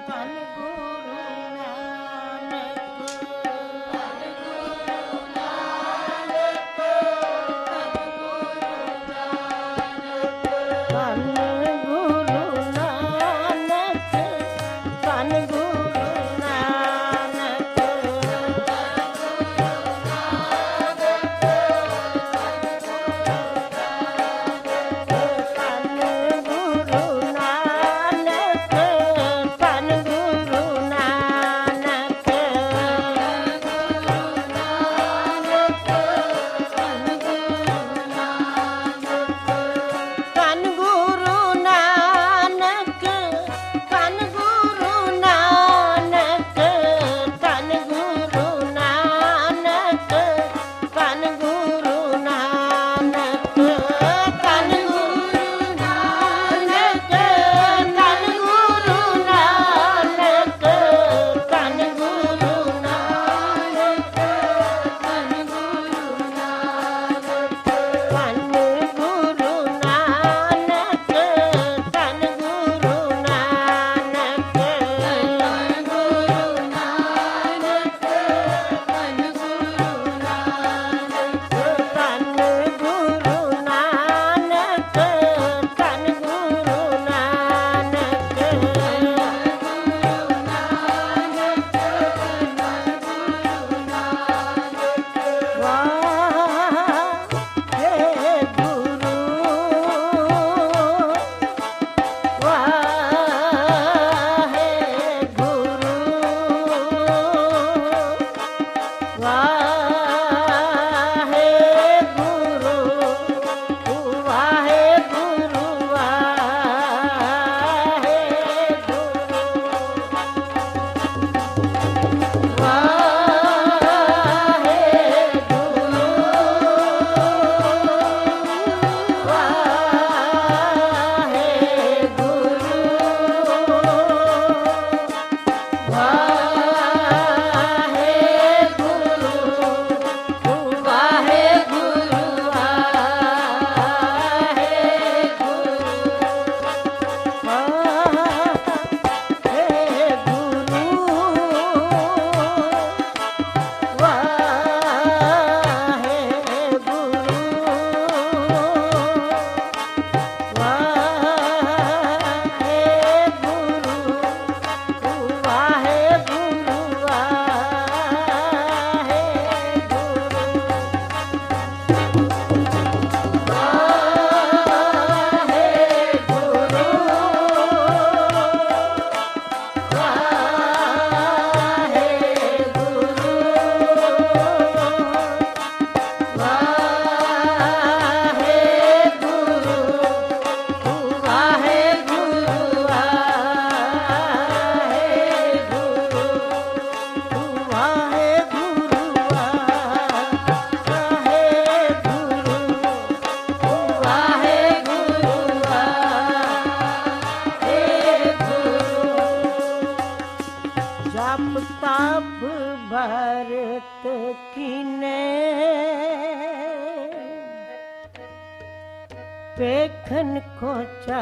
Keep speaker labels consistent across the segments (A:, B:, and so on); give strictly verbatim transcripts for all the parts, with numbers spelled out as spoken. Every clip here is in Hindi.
A: पेखन को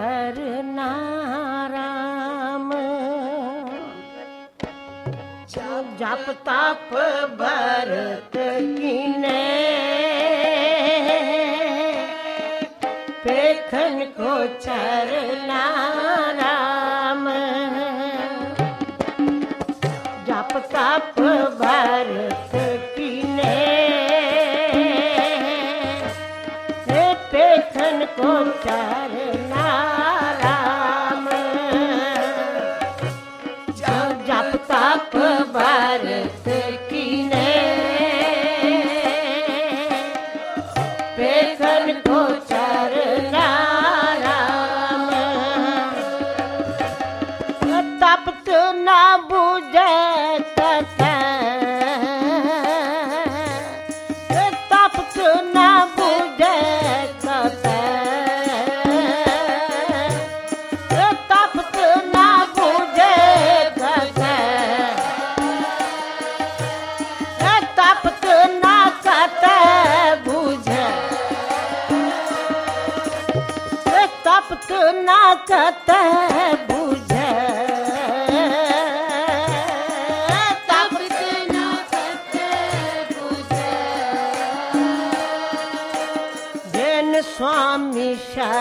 A: चरना राम जप तप भरत कीने पेखन को चरना राम जप तप भरत कीने पेखन को चरना राम जप तप भरत कीने पेखन को चरना राम तप तो ना बुझे तप तो ना बुझे ना कत बुझे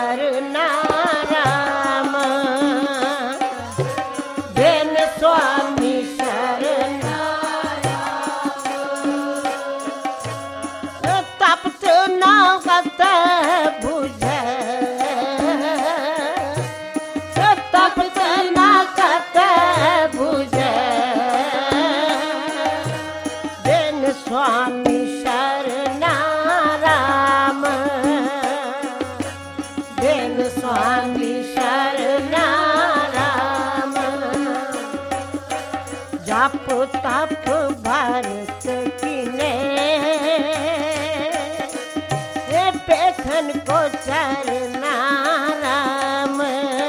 A: शरणा राम देन स्वामी शरणा तप्त ना कत बुझे तप्त ना कत बुझे देन स्वामी शरणा राम देन स्वामी शरणा राम जप तप भारत किने पेखन को चरना राम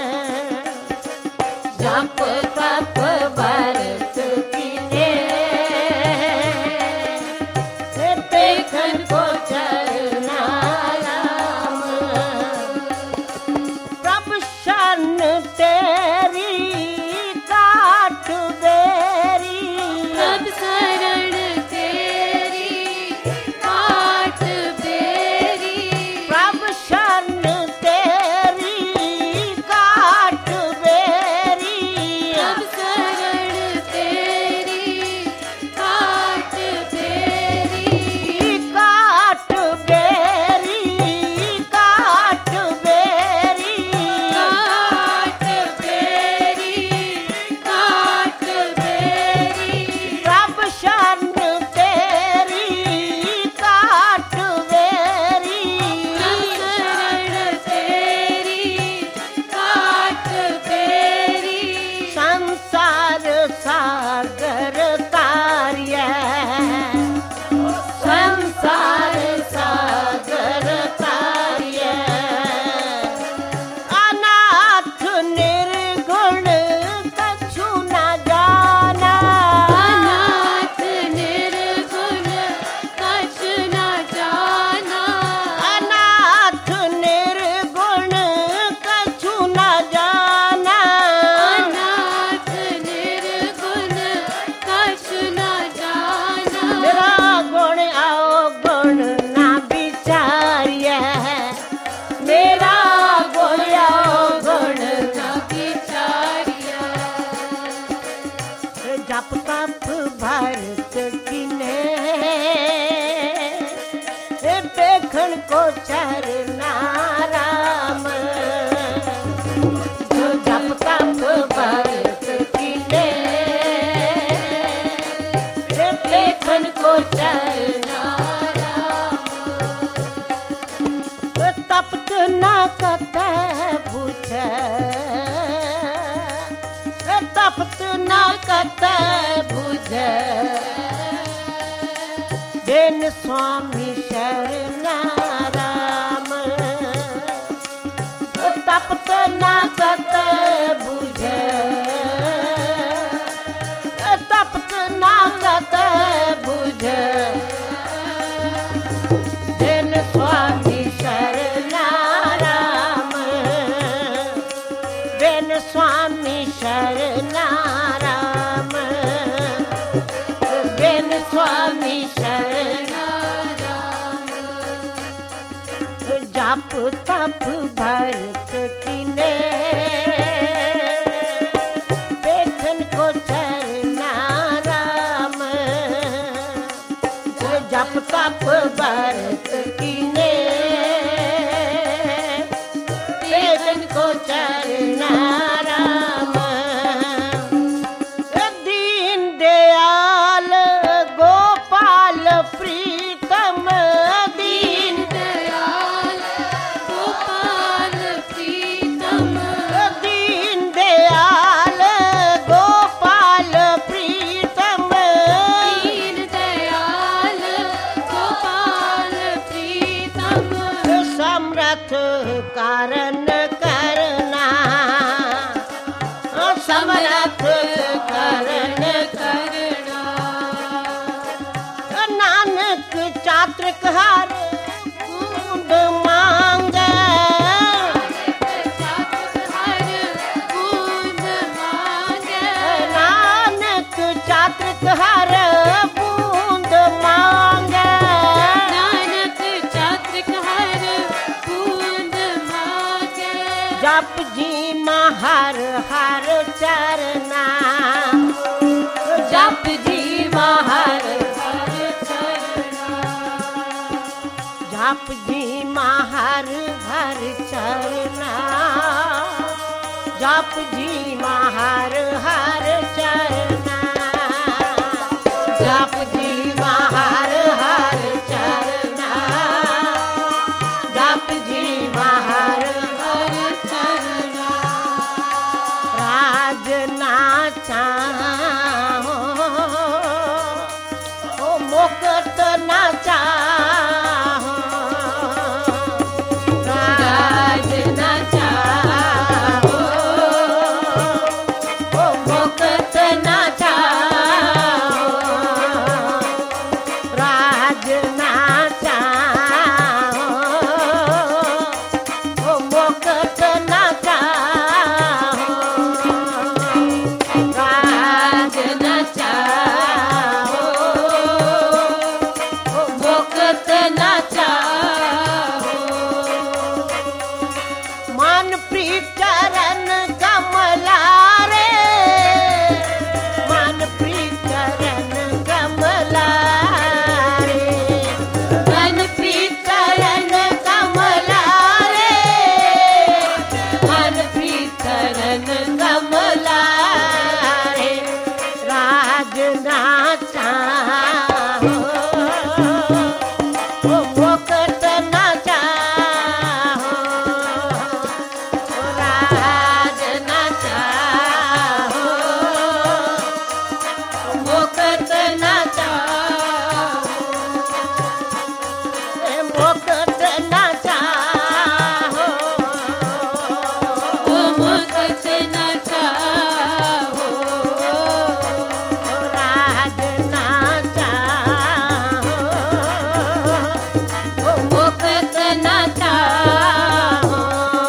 A: जप तप भारत किने पेखन को चरना राम प्रभु शन तेरी काट बेरी
B: प्रभु शरण तेरी काट बेरी
A: प्रभु शन तेरी काट बेरी
B: प्रभु शरण तेरी काट बेरी
A: काट बेरी काट बेरी
B: काट बेरी काट बेरी
A: प्रभु शन तेरी काट बेरी
B: प्रभु शरण तेरी काट बेरी
A: संसार सागर कार्य संसार सागर कार्य अनाथ निर्गुण कछु न जाना
B: अनाथ निर्गुण कछ न जाना
A: अनाथ निर्गुण कछु न जाना
B: अनाथ निर्गुण कछ न जाना
A: मेरा गुण आओ गुण ना विचार्य मेरा गुण आओ गुण ना
B: विचारिया
A: जप तप भारत किने देखन को चरना राम जो जप तप भारत किने देखन को चरना तप्त ना कत बुझे तप्त ना कत बुझे देन स्वामी शरणा राम तप्त ना कत बुझे तप्त ना कत बुझे देन स्वामी शरणा राम देन स्वामी शरणा राम देन स्वामी शरणा जप तप भरत किने देखन को चरना राम जप तप भरत किने देखन को चरना राम दीन दयाल गोपाल प्रीतम दीन
B: दयाल गोपाल प्रीतम
A: दीन दयाल गोपाल प्रीतम
B: दीन दयाल गोपाल प्रीतम
A: समर्थ कारण करना जप जी महार हर चरना
B: जप जी महार हर चरना
A: जप जी महार हर चरना जप जी महार हर चरना जप जी महार हर चरना जप जी महार
B: हर चरना
A: राज ना चाहो ओ मुक्त ना चाहो
B: राज न चाहो
A: ओ मुक्त ना चाहो राज ना चाहो ओ मुक्त ना चाहो राज
B: राज न चाहो
A: ओ मुक्त ना चाहो मन प्रीत चरण कमला रे मन प्रीत चरण कमला रे मन प्रीत चरण कमला रे मन प्रीत चरण कमला रे राज ना चाहो ओ मुक्त ना चाहो राज ना चाहो मुक्त ना चाहो मुक्त ना चाहो
B: मुक्त न चाहो
A: राज ना चाहो मुक्त ना चाहो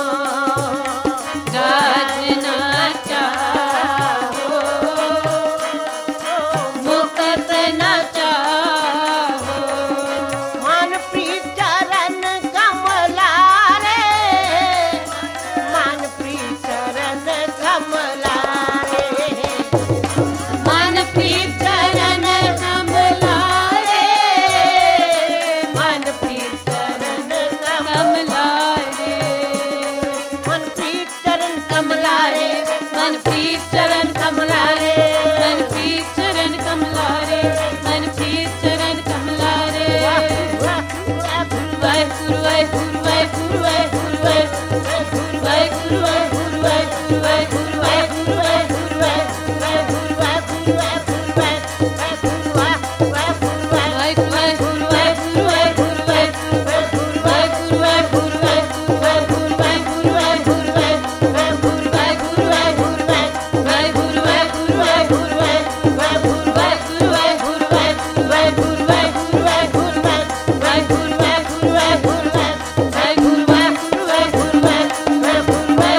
B: राज न चाहो
A: मुक्त ना चाहो मन प्रीत चरण कमला रे मन प्रीत चरण कमला रे
B: मन प्रीत चरण कमला रे
A: मन प्रीत चरण
B: कमला रे
A: मन प्रीत चरण कमला रे
B: मन प्रीत चरण कमला रे मन प्रीत चरण कमला रे मन प्रीत चरण कमला रे वाहे गुरुवाय गुरुवाय गुरुवाय गुरुवाय गुरुवाय गुरुवाय गुरुवाय गुरुवाय गुरुवाय गुरुवाय गुरुवाय वाहे गुरुवाय गुरुवाय गुरुवाय गुरुवाय गुरुवाय गुरुवाय गुरुवाय गुरुवाय गुरुवाय गुरुवाय गुरुवाय गुरुवाय गुरुवाय गुरुवाय वाहे गुरुवाय गुरुवाय गुरुवाय वाहे गुरुवाय गुरुवाय गुरुवाय वाहे गुरुवाय गुरुवाय गुरुवाय वाहे गुरुवाय गुरुवाय गुरुवाय वाहे गुरुवाय गुरुवाय गुरुवाय वाहे गुरुवाय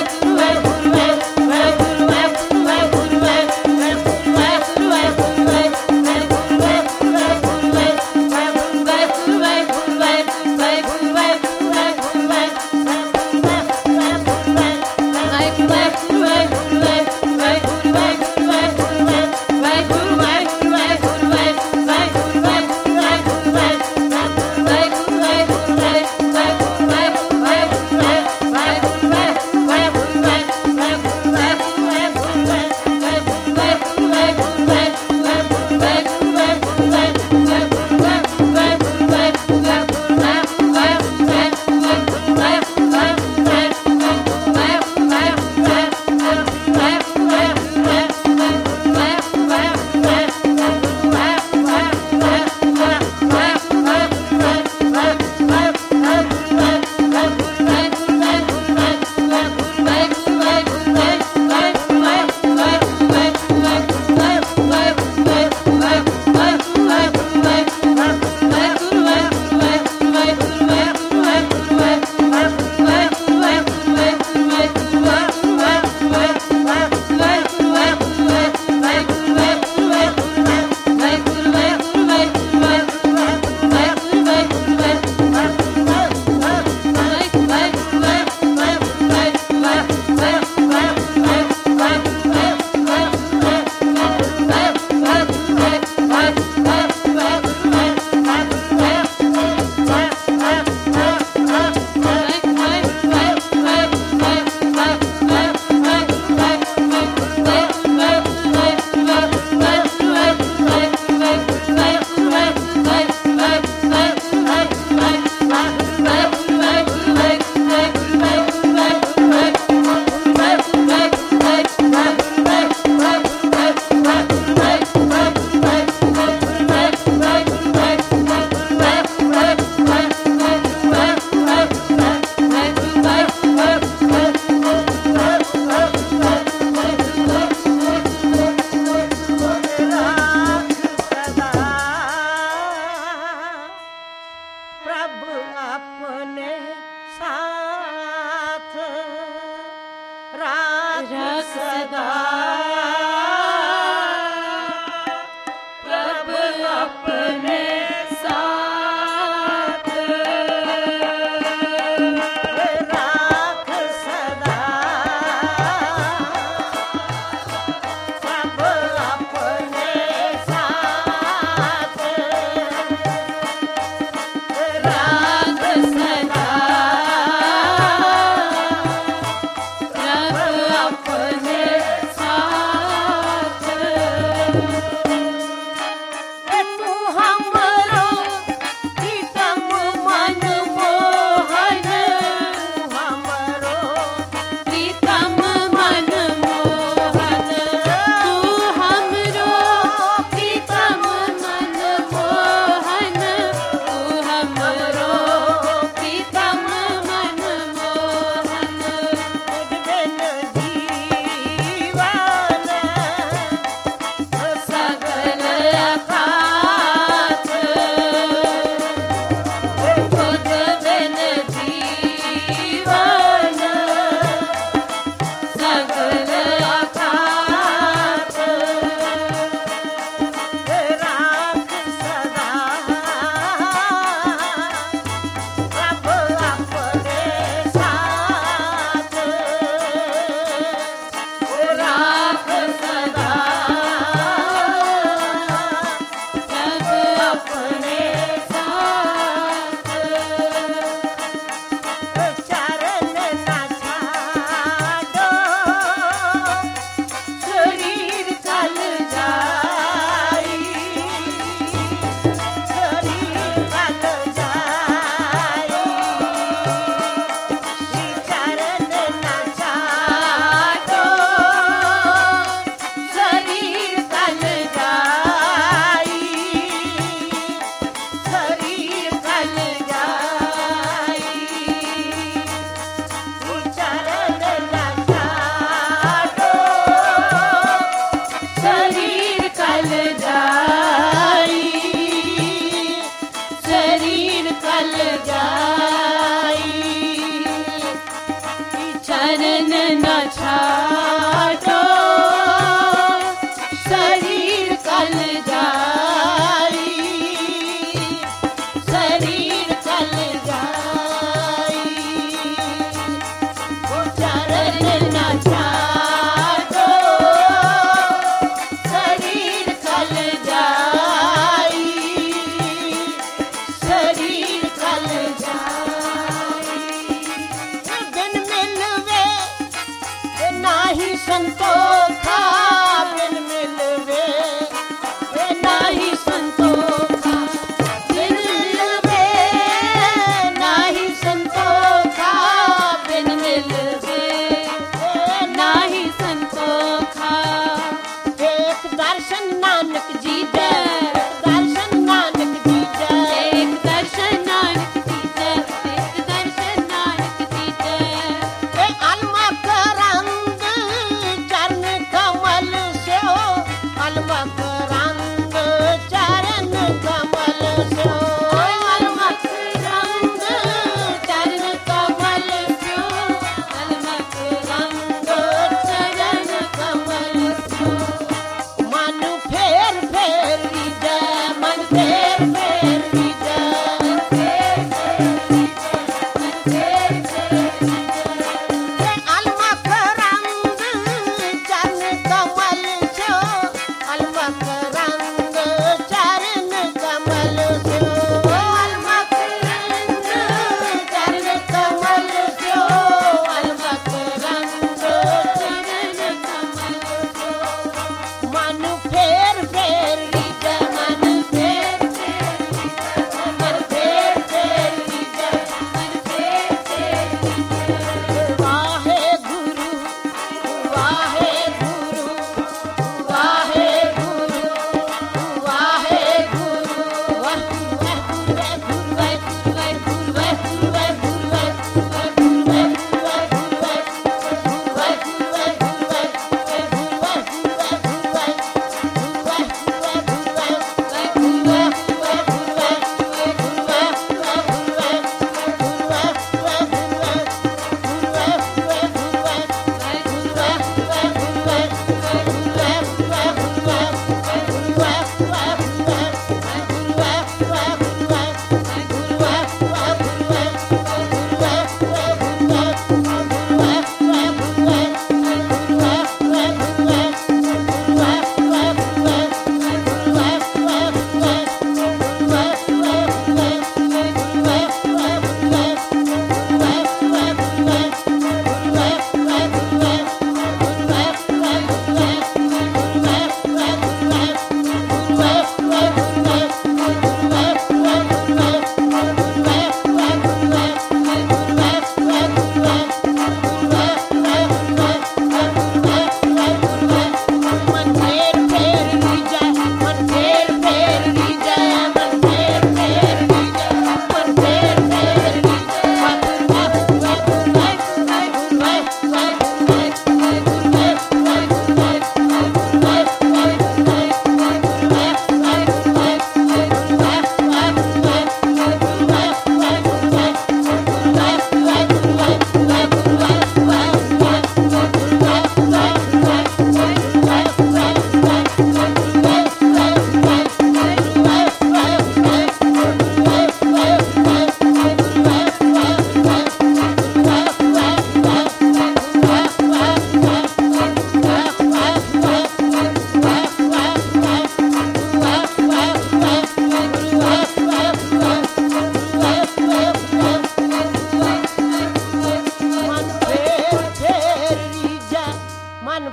B: राख सदा प्रभु अपने साथ
A: राख सदा प्रभु अपने साथ
B: राख सदा प्रभु अपने साथ
A: तू हमरो प्रीतम मन मोहन तू हमरो
B: प्रीतम मन मोहन तू हमरो प्रीतम मन मोहन तू हमरो प्रीतम मन मोहन
A: बिन जीवन
B: सकल अखात खुद बिन जीवन सकल अखात
A: राख सदा प्रभु अपने साथ
B: राख सदा प्रभु अपने साथ
A: चरण ना छाड़ो शरीर कल जाई शरीर कल जाई चरण ना छाड़ो शरीर कल जाई शरीर कल जाई चरण ना छाड़ो
B: शरीर कल जाई शरीर कल जाई चरण न छाड़ो शरीर कल जाई शरीर कल जाई चरण न छाड़ो शरीर कल जाई शरीर कल जाई
A: दिन मिलवे नाही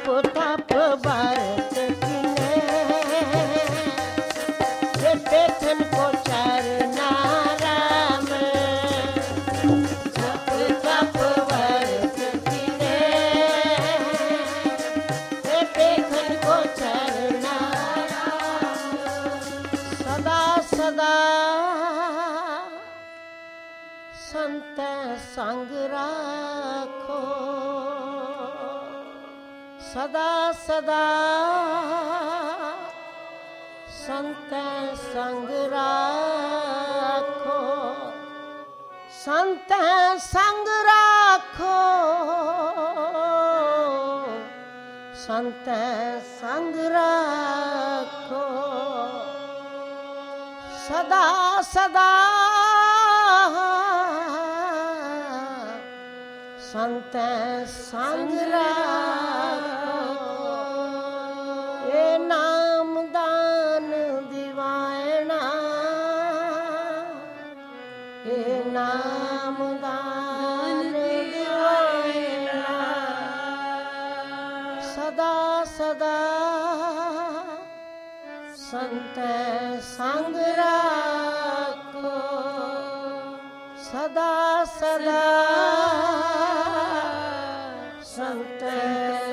A: जप तप भारत किने ये पेखन को चरना राम जप तप भारत किने ये पेखन को चरना सदा सदा संत संग राखो सदा सदा संत संग राखो संत संग राखो संत संग राखो सदा सदा संत संग राखो ये नाम दान दिवायना ये नाम दान दिवायना सदा सदा संत संग राखो सदा सदा संत